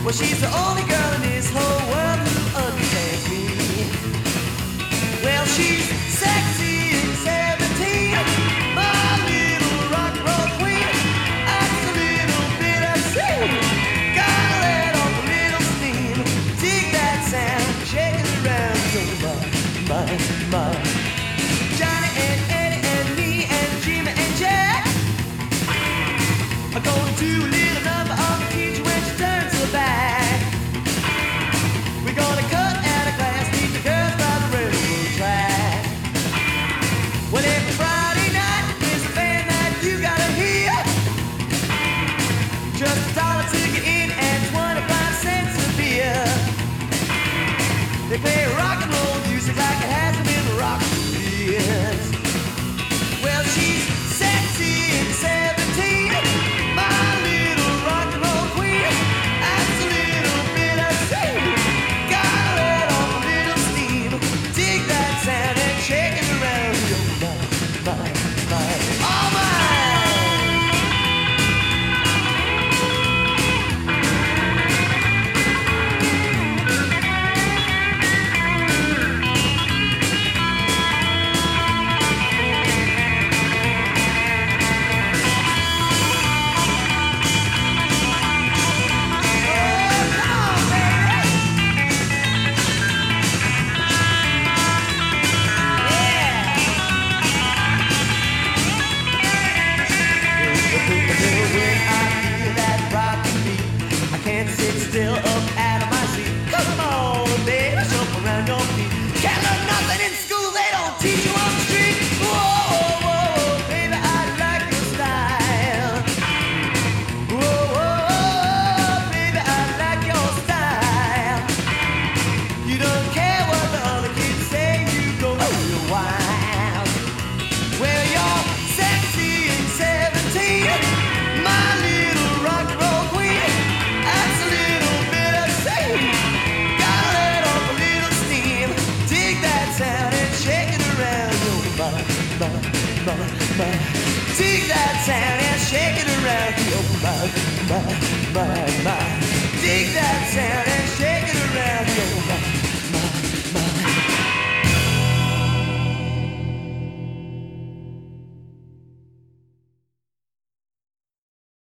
Well, she's the only girl in this whole world who understands me. Well, she's sexy and 17, my little rock and roll queen. Acts a little bit obscene, gotta let off a little steam. Dig that sound, shake it around so my. Johnny and Eddie and me and Jimmy and Jack are gonna do a little number on the teacher when she turns her back. We're gonna cut out a glass, meet the girls by the railroad track. Well, every Friday night is a band that you gotta hear. Just $1 ticket in and 25 cents a beer. They play rock and roll music like it hasn't been rocked for years. Well, she's sexy and 17, my little rock and roll queen. That's a little bit obscene, gotta let off a little steam. Dig that sound and shake it around your mind, all mine. Can't sit still up out of my seat. Come on, baby, jump around your feet. Can't learn nothing in school, they don't teach you on the street. Whoa, whoa, baby, I like your style. Whoa, baby, I like your style. You don't care what the other kids say, you go real wild. Well, you're sexy and 17, my little rock and roll queen. That's a little bit obscene, gotta let off a little steam. Dig that sound and shake it around your mind. Dig that sound and shake it around your mind.